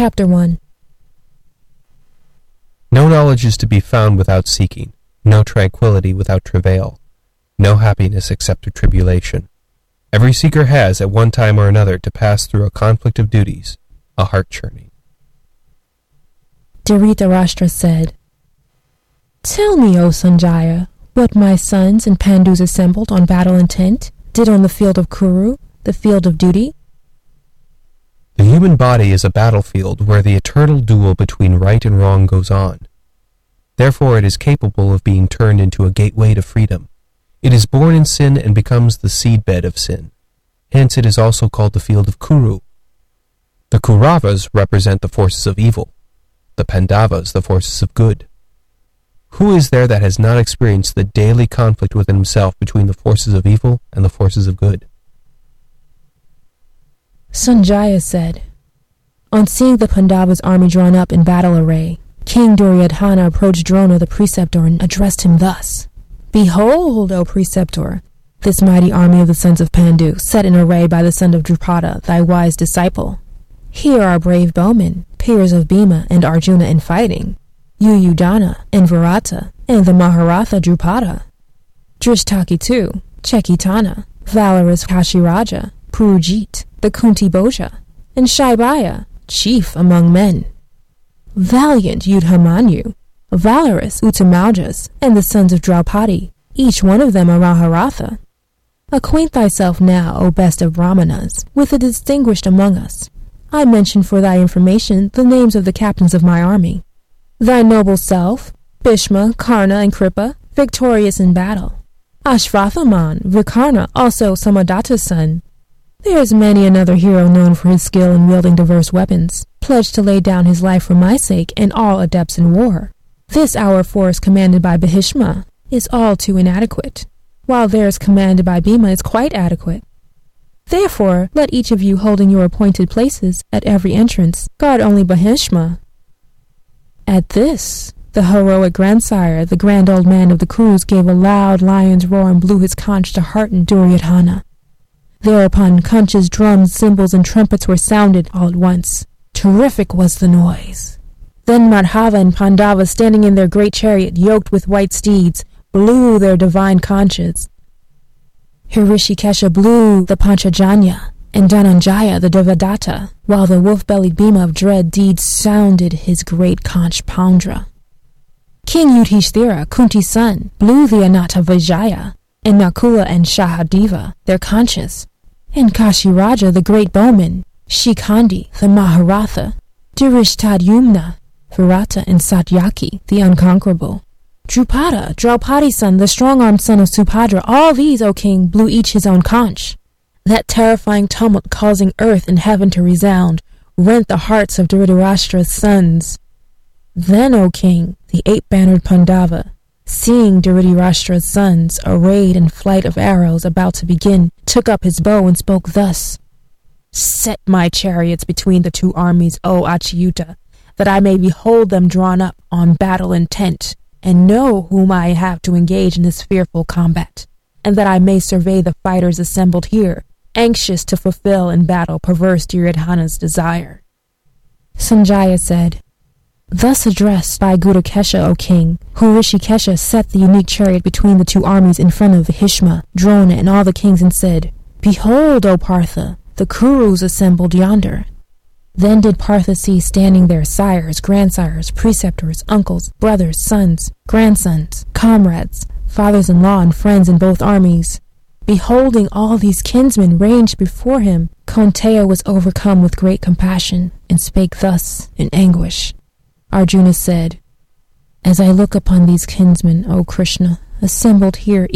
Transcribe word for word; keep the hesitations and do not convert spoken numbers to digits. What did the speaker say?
Chapter one. No knowledge is to be found without seeking, no tranquility without travail, no happiness except through tribulation. Every seeker has, at one time or another, to pass through a conflict of duties, a heart-churning. Dhritarashtra said, Tell me, O Sanjaya, what my sons and Pandus assembled on battle intent did on the field of Kuru, the field of duty. The human body is a battlefield where the eternal duel between right and wrong goes on. Therefore it is capable of being turned into a gateway to freedom. It is born in sin and becomes the seedbed of sin. Hence it is also called the field of Kuru. The Kauravas represent the forces of evil, the Pandavas the forces of good. Who is there that has not experienced the daily conflict within himself between the forces of evil and the forces of good? Sanjaya said, On seeing the Pandavas' army drawn up in battle array, King Duryodhana approached Drona the preceptor and addressed him thus, Behold, O preceptor, this mighty army of the sons of Pandu, set in array by the son of Drupada, thy wise disciple. Here are brave bowmen, peers of Bhima and Arjuna in fighting, Yuyudhana and Virata, and the Maharatha Drupada. Drishtaki too, Chekitana, valorous Kashiraja, Purujit, the Kunti Bhoja, and Shaibaya, chief among men. Valiant Yudhamanyu, valorous Uttamaujas, and the sons of Draupadi, each one of them a Maharatha. Acquaint thyself now, O best of Brahmanas, with the distinguished among us. I mention for thy information the names of the captains of my army. Thy noble self, Bhishma, Karna, and Kripa, victorious in battle. Ashvathaman, Vikarna, also Samadatta's son. There is many another hero known for his skill in wielding diverse weapons, pledged to lay down his life for my sake and all adepts in war. This our force commanded by Bhishma is all too inadequate, while theirs commanded by Bhima is quite adequate. Therefore, let each of you holding your appointed places at every entrance guard only Bhishma. At this, the heroic grandsire, the grand old man of the Kurus, gave a loud lion's roar and blew his conch to hearten Duryodhana. Thereupon conches, drums, cymbals, and trumpets were sounded all at once. Terrific was the noise. Then Madhava and Pandava, standing in their great chariot yoked with white steeds, blew their divine conches. Hrishikesha blew the Panchajanya, and Dhananjaya the Devadatta, while the wolf-bellied Bhima of dread deeds sounded his great conch Poundra. King Yudhishthira, Kunti's son, blew the Ananta Vijaya, and Nakula and Sahadeva their conches, and Kashiraja the great bowman, Shikhandi the Maharatha, Drishtadhyumna, Virata, and Satyaki the unconquerable. Drupada, Draupadi's son, the strong-armed son of Subhadra, all these, O king, blew each his own conch. That terrifying tumult causing earth and heaven to resound, rent the hearts of Dhritarashtra's sons. Then, O king, the eight-bannered Pandava, seeing Dhritarashtra's sons arrayed in flight of arrows about to begin, took up his bow and spoke thus, Set my chariots between the two armies, O Achyuta, that I may behold them drawn up on battle intent, and know whom I have to engage in this fearful combat, and that I may survey the fighters assembled here, anxious to fulfill in battle perverse Duryodhana's desire. Sanjaya said, Thus addressed by Gudakesha, O king, Hrishikesha set the unique chariot between the two armies in front of Bhishma, Drona, and all the kings, and said, Behold, O Partha, the Kurus assembled yonder. Then did Partha see standing there sires, grandsires, preceptors, uncles, brothers, sons, grandsons, comrades, fathers-in-law, and friends in both armies. Beholding all these kinsmen ranged before him, Kaunteya was overcome with great compassion, and spake thus in anguish. Arjuna said, As I look upon these kinsmen, O Krishna, assembled here